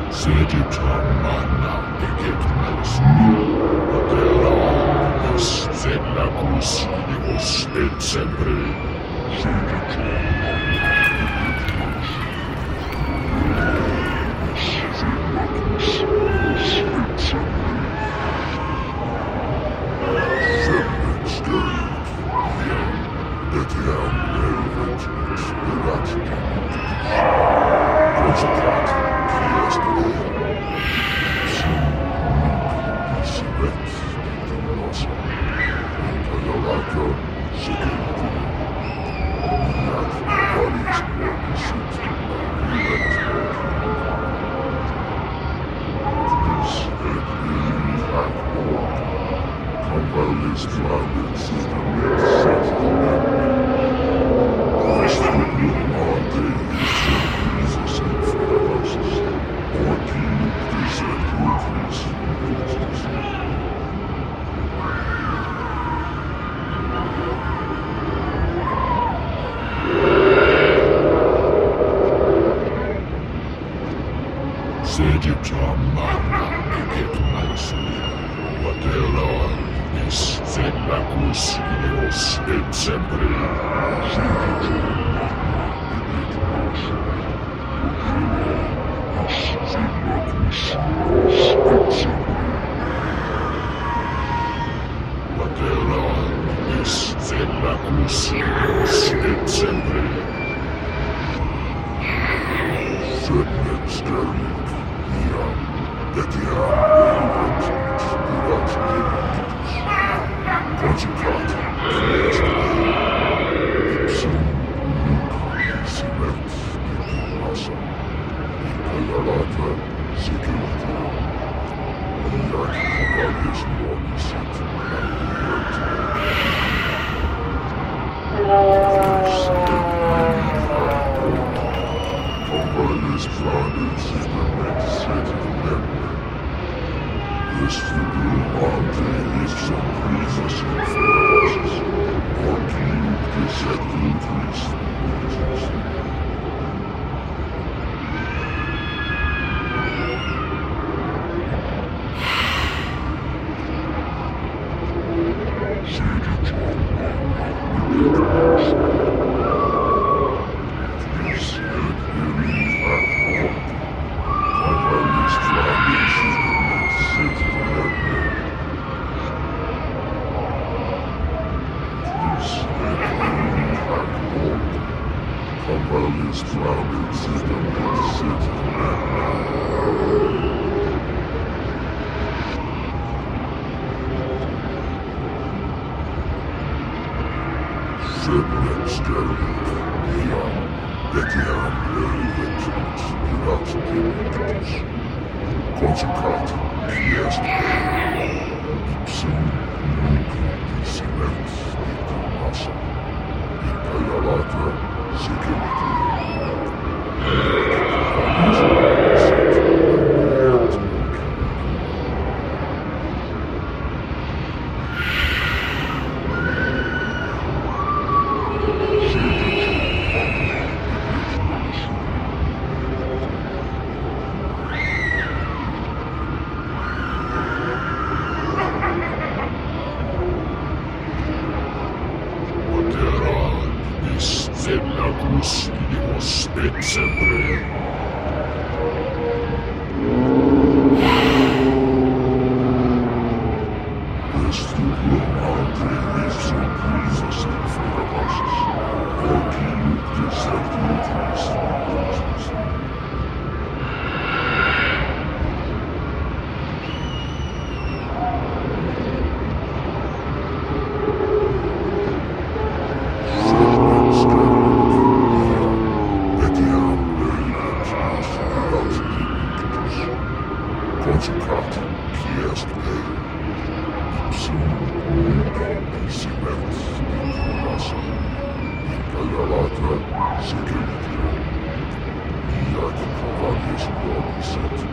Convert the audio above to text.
Segitam mana eget melsi, Adelais zelacus vivos et sempre. Etiam relevant spirat consequat est simet nosa imperialata secundum iat valis morbisit tis et illi hac mort convalis planet system set Segitam mana eget melsi, Adelais zelacus vivos et sempre. Adelais zelacus vivos et sempre. Sed sterit iam etiam relevant spirat divinus consequat est ipsum nunc simet nosa imperialata secundum iat convalis morbisit convalis planet system et set Vestigium ante ipsum prisas inferosis, orcium deset utris multis. Convalis planet system et set sterit iam etiam relevant spirat divinus consequat est ipsum nunc simet nosa imperialata secundum zelacus vivos et sempre. Vestigium ante ipsum prisas inferosis, orcium deset utris multis. Consequat est ipsum nunc simet nosa imperialata secundum iat convalis morbisit